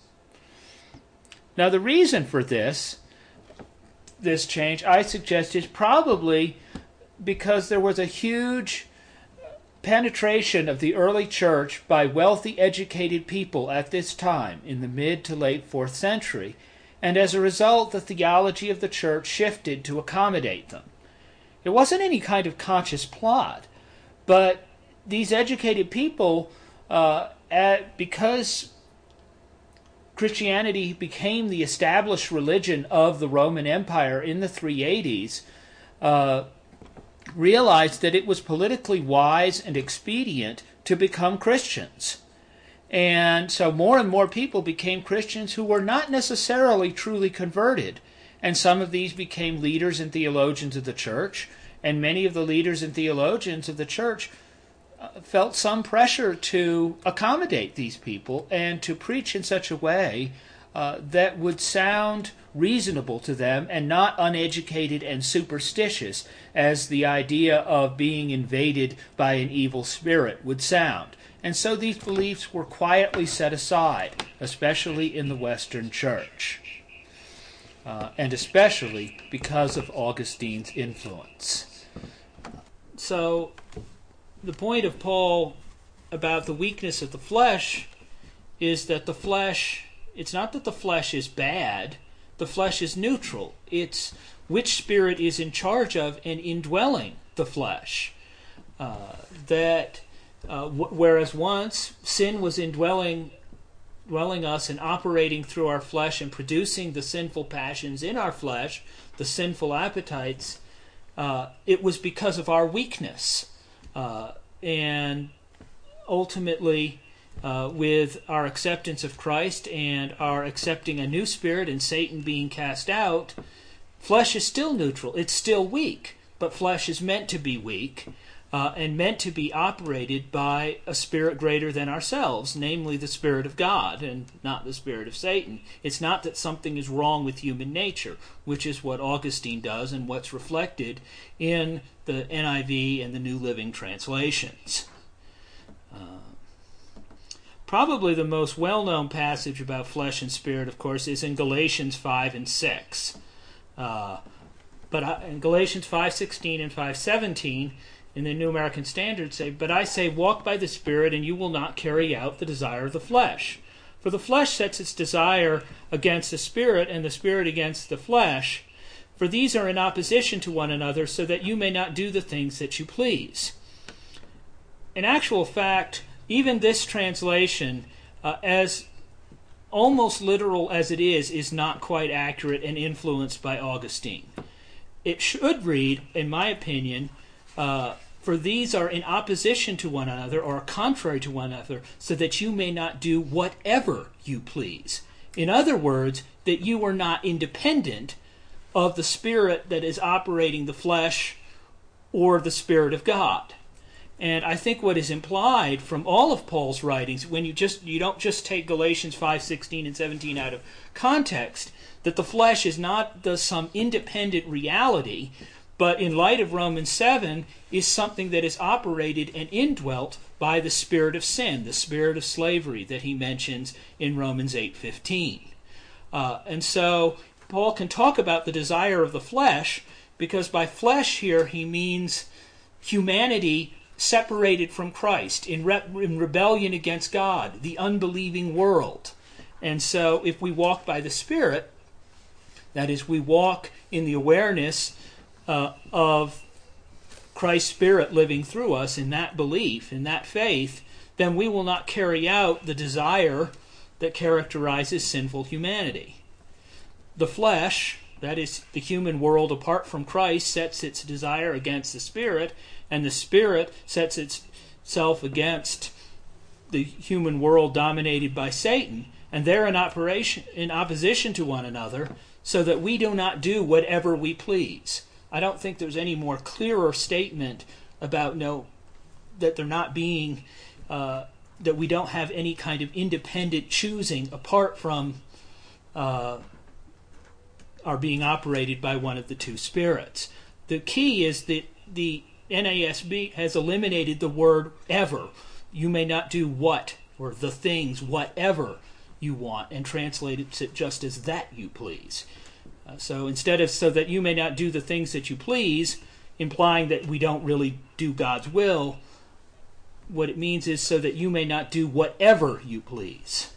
Now, the reason for this, this change, I suggest, is probably because there was a huge penetration of the early church by wealthy, educated people at this time, in the mid to late fourth century, and as a result, the theology of the church shifted to accommodate them. It wasn't any kind of conscious plot, but these educated people, uh, at, because Christianity became the established religion of the Roman Empire in the three eighties, uh, realized that it was politically wise and expedient to become Christians. And so more and more people became Christians who were not necessarily truly converted. And some of these became leaders and theologians of the church, and many of the leaders and theologians of the church uh, felt some pressure to accommodate these people and to preach in such a way uh, that would sound reasonable to them and not uneducated and superstitious as the idea of being invaded by an evil spirit would sound. And so these beliefs were quietly set aside, especially in the Western Church. Uh, and especially because of Augustine's influence. So, the point of Paul about the weakness of the flesh is that the flesh, it's not that the flesh is bad, the flesh is neutral. It's which spirit is in charge of and indwelling the flesh. Uh, that, uh, w- whereas once sin was indwelling dwelling us and operating through our flesh and producing the sinful passions in our flesh, the sinful appetites, uh, it was because of our weakness. Uh, and ultimately, uh, with our acceptance of Christ and our accepting a new spirit and Satan being cast out, flesh is still neutral. It's still weak, but flesh is meant to be weak. Uh, and meant to be operated by a spirit greater than ourselves, namely the Spirit of God, and not the spirit of Satan. It's not that something is wrong with human nature, which is what Augustine does and what's reflected in the N I V and the New Living Translations. Uh, probably the most well-known passage about flesh and spirit, of course, is in Galatians five and six. Uh, but I, in Galatians five sixteen and five seventeen, in the New American Standard say, "But I say, walk by the Spirit, and you will not carry out the desire of the flesh. For the flesh sets its desire against the Spirit, and the Spirit against the flesh. For these are in opposition to one another, so that you may not do the things that you please." In actual fact, even this translation, uh, as almost literal as it is, is not quite accurate and influenced by Augustine. It should read, in my opinion, Uh, for these are in opposition to one another, or contrary to one another, so that you may not do whatever you please. In other words, that you are not independent of the spirit that is operating the flesh or the Spirit of God. And I think what is implied from all of Paul's writings, when you just you don't just take Galatians five sixteen and seventeen out of context, that the flesh is not the, some independent reality, but in light of Romans seven, is something that is operated and indwelt by the spirit of sin, the spirit of slavery that he mentions in Romans eight fifteen. Uh, and so Paul can talk about the desire of the flesh, because by flesh here he means humanity separated from Christ, in, re- in rebellion against God, the unbelieving world. And so if we walk by the Spirit, that is, we walk in the awareness uh, of Christ's Spirit living through us, in that belief, in that faith, then we will not carry out the desire that characterizes sinful humanity. The flesh, that is, the human world apart from Christ, sets its desire against the Spirit, and the Spirit sets itself against the human world dominated by Satan, and they're in operation, in opposition to one another, so that we do not do whatever we please. I don't think there's any more clearer statement about no that they're not being uh, that we don't have any kind of independent choosing apart from uh, our being operated by one of the two spirits. The key is that the N A S B has eliminated the word ever. You may not do what, or the things, whatever you want, and translated it just as that you please. Uh, so instead of so that you may not do the things that you please, implying that we don't really do God's will, what it means is so that you may not do whatever you please.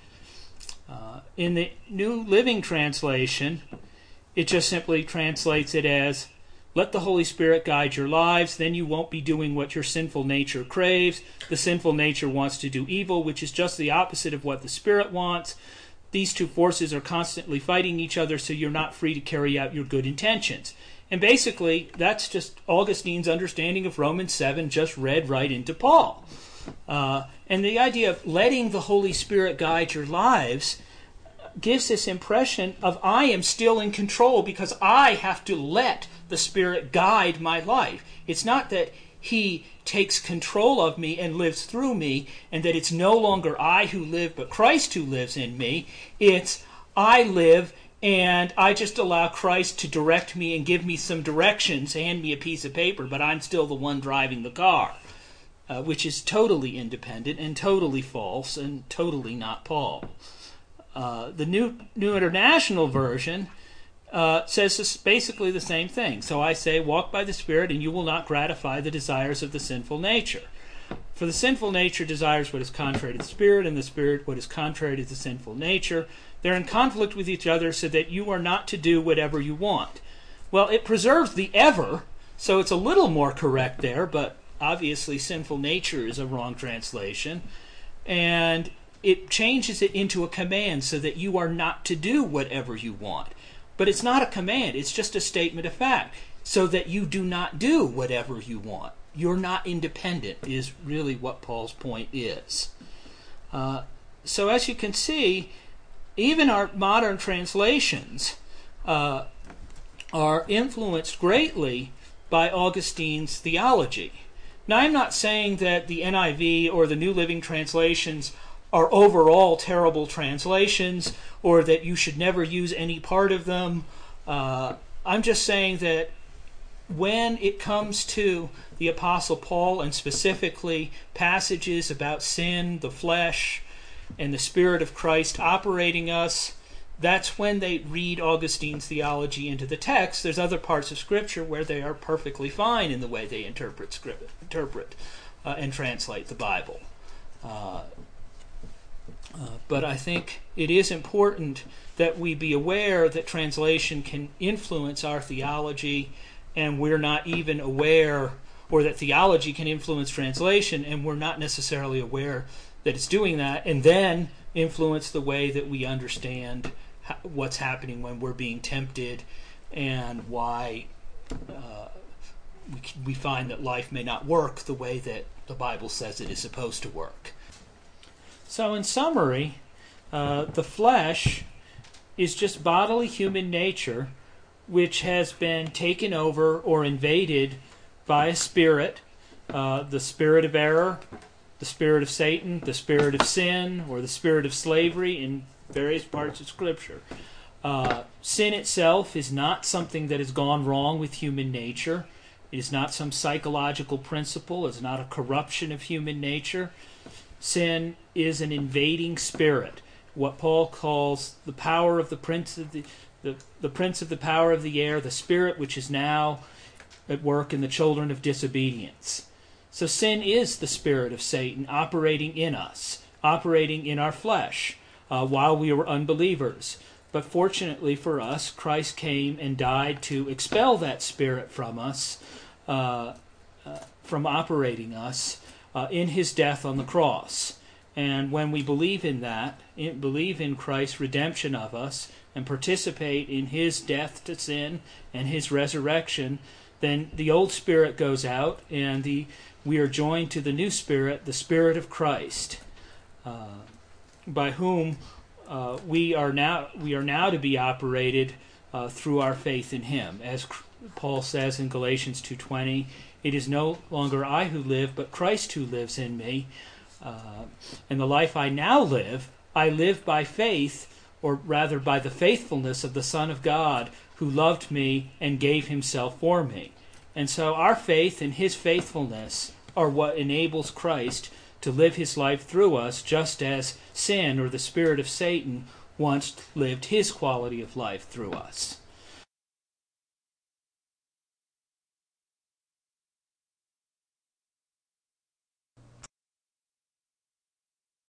Uh, in the New Living Translation, it just simply translates it as, let the Holy Spirit guide your lives, then you won't be doing what your sinful nature craves. The sinful nature wants to do evil, which is just the opposite of what the Spirit wants. These two forces are constantly fighting each other, so you're not free to carry out your good intentions. And basically, that's just Augustine's understanding of Romans seven, just read right into Paul. Uh, and the idea of letting the Holy Spirit guide your lives gives this impression of I am still in control because I have to let the Spirit guide my life. It's not that He takes control of me and lives through me, and that it's no longer I who live, but Christ who lives in me. It's I live, and I just allow Christ to direct me and give me some directions, hand me a piece of paper, but I'm still the one driving the car, uh, which is totally independent and totally false and totally not Paul. Uh, the New New International Version uh, says this, basically the same thing. So I say, walk by the Spirit, and you will not gratify the desires of the sinful nature. For the sinful nature desires what is contrary to the Spirit, and the Spirit what is contrary to the sinful nature. They're in conflict with each other so that you are not to do whatever you want. Well, it preserves the ever, so it's a little more correct there, but obviously sinful nature is a wrong translation. And it changes it into a command so that you are not to do whatever you want. But it's not a command, it's just a statement of fact, so that you do not do whatever you want. You're not independent is really what Paul's point is. Uh, so as you can see, even our modern translations uh, are influenced greatly by Augustine's theology. Now, I'm not saying that the N I V or the New Living Translations are overall terrible translations, or that you should never use any part of them. Uh, I'm just saying that when it comes to the Apostle Paul, and specifically passages about sin, the flesh, and the Spirit of Christ operating us, that's when they read Augustine's theology into the text. There's other parts of Scripture where they are perfectly fine in the way they interpret script, interpret uh, and translate the Bible. Uh, Uh, but I think it is important that we be aware that translation can influence our theology, and we're not even aware, or that theology can influence translation, and we're not necessarily aware that it's doing that, and then influence the way that we understand ha- what's happening when we're being tempted, and why uh, we, we find that life may not work the way that the Bible says it is supposed to work. So in summary, uh, the flesh is just bodily human nature which has been taken over or invaded by a spirit, uh, the spirit of error, the spirit of Satan, the spirit of sin, or the spirit of slavery in various parts of Scripture. Uh, sin itself is not something that has gone wrong with human nature. It is not some psychological principle. It's not a corruption of human nature. Sin is an invading spirit, what Paul calls the power of the prince of the, the, the prince of the power of the air, the spirit which is now at work in the children of disobedience. So sin is the spirit of Satan operating in us, operating in our flesh uh, while we were unbelievers. but fortunately for us, Christ came and died to expel that spirit from us, uh, uh, from operating us, uh, in his death on the cross. And when we believe in that, in, believe in Christ's redemption of us, and participate in his death to sin and his resurrection, then the old spirit goes out, and the we are joined to the new spirit, the Spirit of Christ, uh, by whom uh, we are now we are now to be operated uh, through our faith in him. As Paul says in Galatians two twenty, it is no longer I who live, but Christ who lives in me. Uh, and the life I now live, I live by faith, or rather by the faithfulness of the Son of God, who loved me and gave himself for me. And so our faith and his faithfulness are what enables Christ to live his life through us, just as sin, or the spirit of Satan, once lived his quality of life through us.